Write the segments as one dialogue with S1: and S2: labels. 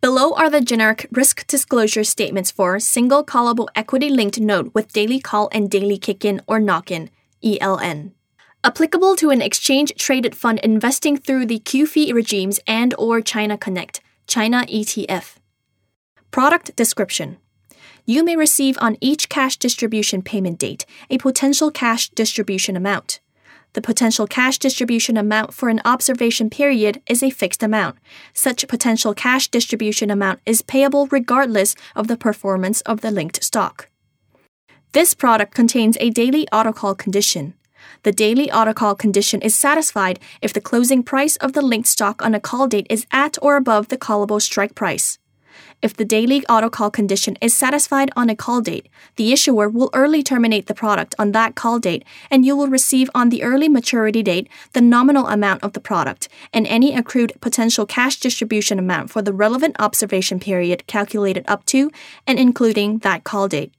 S1: Below are the generic risk disclosure statements for single callable equity-linked note with daily call and daily kick-in or knock-in, ELN. Applicable to an exchange-traded fund investing through the QFII regimes and/or China Connect, China ETF. Product description. You may receive on each cash distribution payment date a potential cash distribution amount. The potential cash distribution amount for an observation period is a fixed amount. Such potential cash distribution amount is payable regardless of the performance of the linked stock. This product contains a daily autocall condition. The daily autocall condition is satisfied if the closing price of the linked stock on a call date is at or above the callable strike price. If the daily autocall condition is satisfied on a call date, the issuer will early terminate the product on that call date, and you will receive on the early maturity date the nominal amount of the product and any accrued potential cash distribution amount for the relevant observation period calculated up to and including that call date.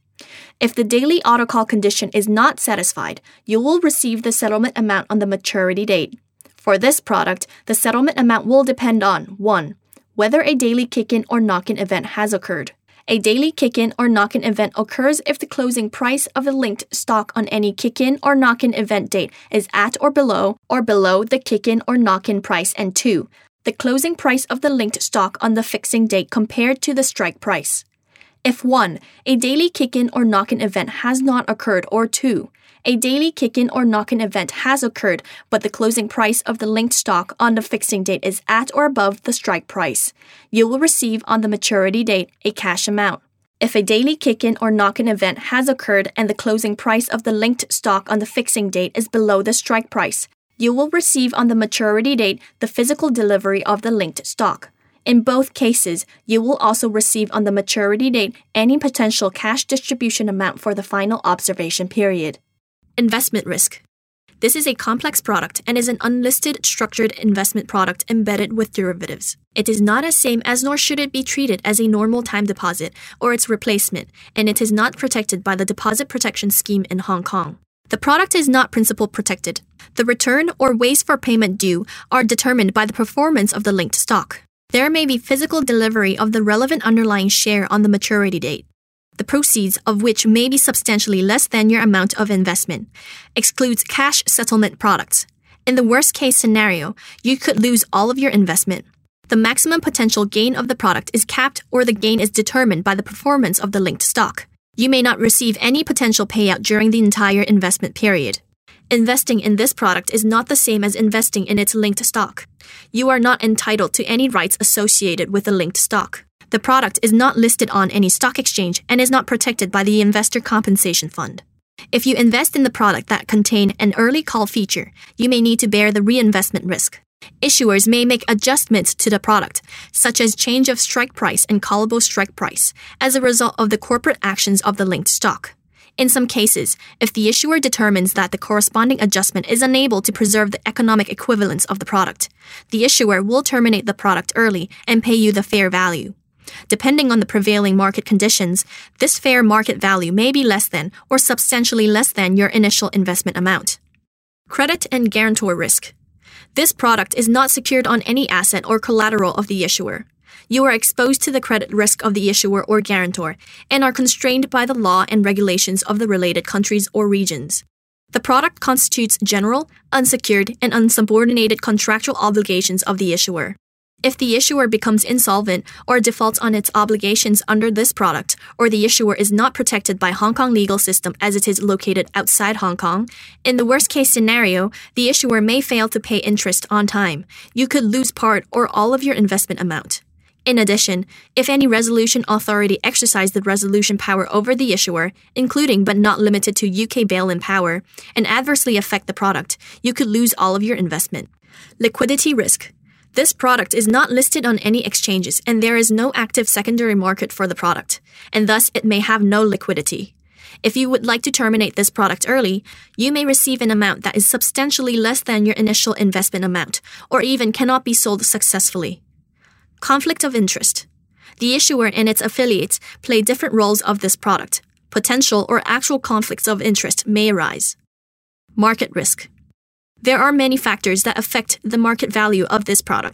S1: If the daily autocall condition is not satisfied, you will receive the settlement amount on the maturity date. For this product, the settlement amount will depend on 1. Whether a daily kick-in or knock-in event has occurred. A daily kick-in or knock-in event occurs if the closing price of the linked stock on any kick-in or knock-in event date is at or below the kick-in or knock-in price, and 2. The closing price of the linked stock on the fixing date compared to the strike price. If 1. A daily kick-in or knock-in event has not occurred, or 2. A daily kick-in or knock-in event has occurred, but the closing price of the linked stock on the fixing date is at or above the strike price, you will receive on the maturity date a cash amount. If a daily kick-in or knock-in event has occurred and the closing price of the linked stock on the fixing date is below the strike price, you will receive on the maturity date the physical delivery of the linked stock. In both cases, you will also receive on the maturity date any potential cash distribution amount for the final observation period. Investment risk. This is a complex product and is an unlisted structured investment product embedded with derivatives. It is not as same as nor should it be treated as a normal time deposit or its replacement, and it is not protected by the Deposit Protection Scheme in Hong Kong. The product is not principal protected. The return or ways for payment due are determined by the performance of the linked stock. There may be physical delivery of the relevant underlying share on the maturity date, the proceeds of which may be substantially less than your amount of investment. Excludes cash settlement products. In the worst-case scenario, you could lose all of your investment. The maximum potential gain of the product is capped, or the gain is determined by the performance of the linked stock. You may not receive any potential payout during the entire investment period. Investing in this product is not the same as investing in its linked stock. You are not entitled to any rights associated with the linked stock. The product is not listed on any stock exchange and is not protected by the Investor Compensation Fund. If you invest in the product that contain an early call feature, you may need to bear the reinvestment risk. Issuers may make adjustments to the product, such as change of strike price and callable strike price, as a result of the corporate actions of the linked stock. In some cases, if the issuer determines that the corresponding adjustment is unable to preserve the economic equivalence of the product, the issuer will terminate the product early and pay you the fair value. Depending on the prevailing market conditions, this fair market value may be less than or substantially less than your initial investment amount. Credit and guarantor risk. This product is not secured on any asset or collateral of the issuer. You are exposed to the credit risk of the issuer or guarantor and are constrained by the law and regulations of the related countries or regions. The product constitutes general, unsecured, and unsubordinated contractual obligations of the issuer. If the issuer becomes insolvent or defaults on its obligations under this product, or the issuer is not protected by Hong Kong legal system as it is located outside Hong Kong, in the worst-case scenario, the issuer may fail to pay interest on time. You could lose part or all of your investment amount. In addition, if any resolution authority exercise the resolution power over the issuer, including but not limited to UK bail-in power, and adversely affect the product, you could lose all of your investment. Liquidity risk. This product is not listed on any exchanges and there is no active secondary market for the product, and thus it may have no liquidity. If you would like to terminate this product early, you may receive an amount that is substantially less than your initial investment amount, or even cannot be sold successfully. Conflict of interest. The issuer and its affiliates play different roles of this product. Potential or actual conflicts of interest may arise. Market risk. There are many factors that affect the market value of this product.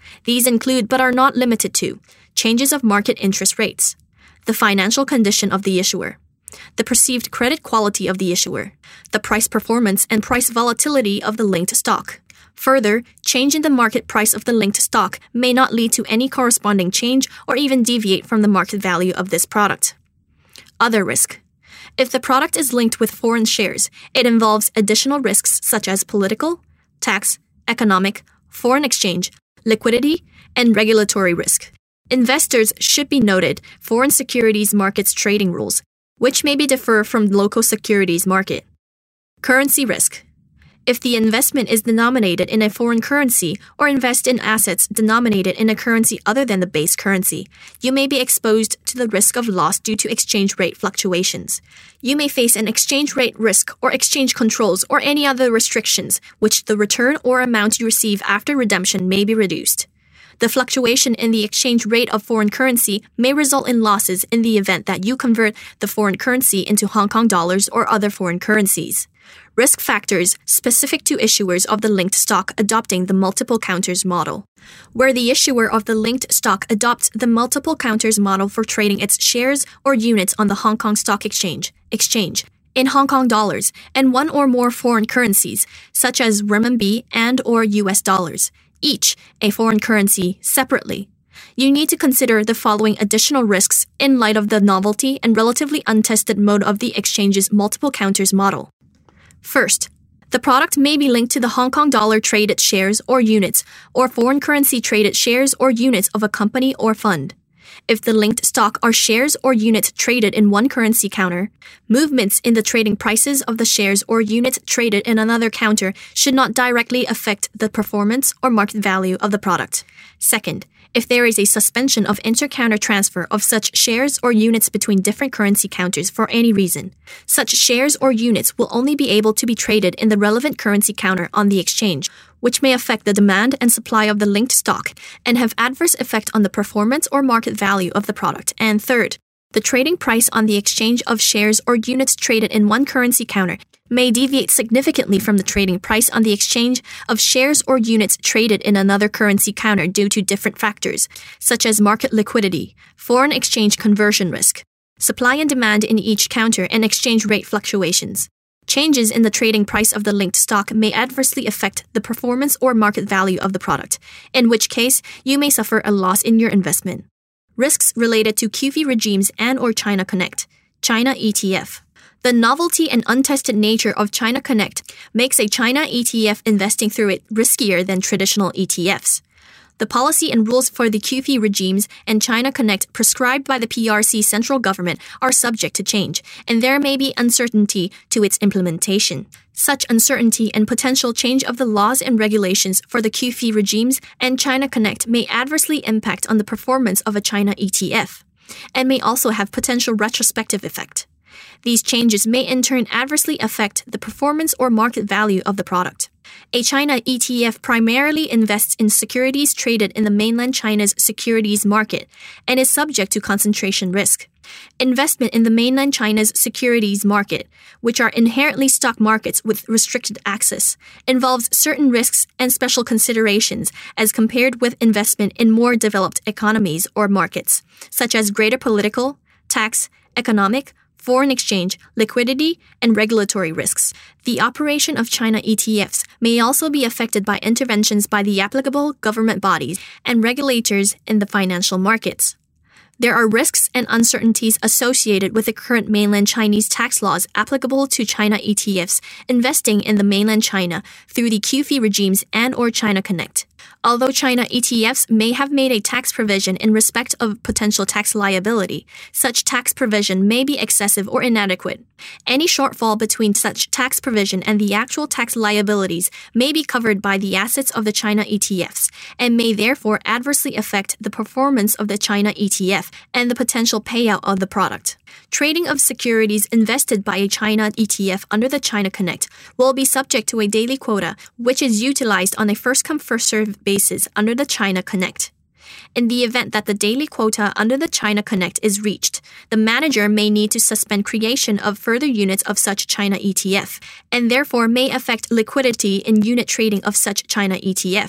S1: These include but are not limited to changes of market interest rates, the financial condition of the issuer, the perceived credit quality of the issuer, the price performance and price volatility of the linked stock. Further, change in the market price of the linked stock may not lead to any corresponding change or even deviate from the market value of this product. Other risk. If the product is linked with foreign shares, it involves additional risks such as political, tax, economic, foreign exchange, liquidity, and regulatory risk. Investors should be noted foreign securities markets trading rules, which may be differ from local securities market. Currency risk. If the investment is denominated in a foreign currency or invest in assets denominated in a currency other than the base currency, you may be exposed to the risk of loss due to exchange rate fluctuations. You may face an exchange rate risk or exchange controls or any other restrictions, which the return or amount you receive after redemption may be reduced. The fluctuation in the exchange rate of foreign currency may result in losses in the event that you convert the foreign currency into Hong Kong dollars or other foreign currencies. Risk factors specific to issuers of the linked stock adopting the multiple counters model. Where the issuer of the linked stock adopts the multiple counters model for trading its shares or units on the Hong Kong Stock Exchange in Hong Kong dollars and one or more foreign currencies, such as renminbi and or US dollars, each a foreign currency separately. You need to consider the following additional risks in light of the novelty and relatively untested mode of the exchange's multiple counters model. First, the product may be linked to the Hong Kong dollar traded shares or units or foreign currency traded shares or units of a company or fund. If the linked stock are shares or units traded in one currency counter, movements in the trading prices of the shares or units traded in another counter should not directly affect the performance or market value of the product. Second, if there is a suspension of inter-counter transfer of such shares or units between different currency counters for any reason, such shares or units will only be able to be traded in the relevant currency counter on the exchange, which may affect the demand and supply of the linked stock and have adverse effect on the performance or market value of the product. And third, the trading price on the exchange of shares or units traded in one currency counter may deviate significantly from the trading price on the exchange of shares or units traded in another currency counter due to different factors, such as market liquidity, foreign exchange conversion risk, supply and demand in each counter, and exchange rate fluctuations. Changes in the trading price of the linked stock may adversely affect the performance or market value of the product, in which case you may suffer a loss in your investment. Risks related to QFII regimes and or China Connect, China ETF. The novelty and untested nature of China Connect makes a China ETF investing through it riskier than traditional ETFs. The policy and rules for the QFII regimes and China Connect prescribed by the PRC central government are subject to change, and there may be uncertainty to its implementation. Such uncertainty and potential change of the laws and regulations for the QFII regimes and China Connect may adversely impact on the performance of a China ETF, and may also have potential retrospective effect. These changes may in turn adversely affect the performance or market value of the product. A China ETF primarily invests in securities traded in the mainland China's securities market and is subject to concentration risk. Investment in the mainland China's securities market, which are inherently stock markets with restricted access, involves certain risks and special considerations as compared with investment in more developed economies or markets, such as greater political, tax, economic, foreign exchange, liquidity, and regulatory risks. The operation of China ETFs may also be affected by interventions by the applicable government bodies and regulators in the financial markets. There are risks and uncertainties associated with the current mainland Chinese tax laws applicable to China ETFs investing in the mainland China through the QFII regimes and or China Connect. Although China ETFs may have made a tax provision in respect of potential tax liability, such tax provision may be excessive or inadequate. Any shortfall between such tax provision and the actual tax liabilities may be covered by the assets of the China ETFs and may therefore adversely affect the performance of the China ETF and the potential payout of the product. Trading of securities invested by a China ETF under the China Connect will be subject to a daily quota, which is utilized on a first-come, first-served basis under the China Connect. In the event that the daily quota under the China Connect is reached, the manager may need to suspend creation of further units of such China ETF, and therefore may affect liquidity in unit trading of such China ETF.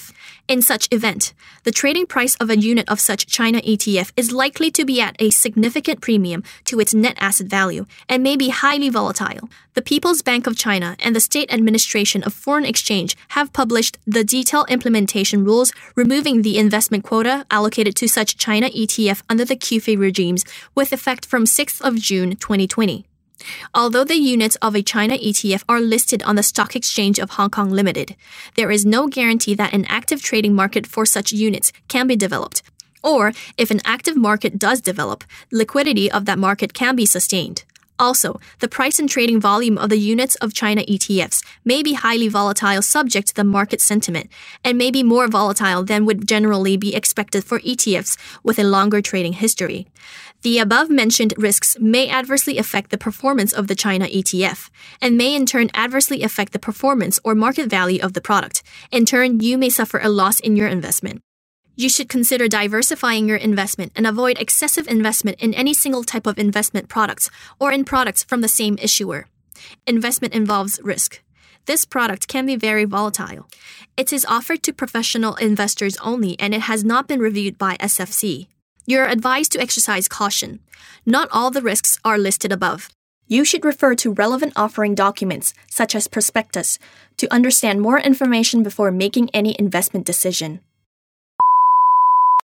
S1: In such event, the trading price of a unit of such China ETF is likely to be at a significant premium to its net asset value and may be highly volatile. The People's Bank of China and the State Administration of Foreign Exchange have published the detailed implementation rules removing the investment quota allocated to such China ETF under the QFII regimes with effect from 6th of June 2020. Although the units of a China ETF are listed on the Stock Exchange of Hong Kong Limited, there is no guarantee that an active trading market for such units can be developed, or if an active market does develop, liquidity of that market can be sustained. Also, the price and trading volume of the units of China ETFs may be highly volatile subject to the market sentiment and may be more volatile than would generally be expected for ETFs with a longer trading history. The above-mentioned risks may adversely affect the performance of the China ETF and may in turn adversely affect the performance or market value of the product. In turn, you may suffer a loss in your investment. You should consider diversifying your investment and avoid excessive investment in any single type of investment products or in products from the same issuer. Investment involves risk. This product can be very volatile. It is offered to professional investors only and it has not been reviewed by SFC. You are advised to exercise caution. Not all the risks are listed above. You should refer to relevant offering documents, such as prospectus, to understand more information before making any investment decision.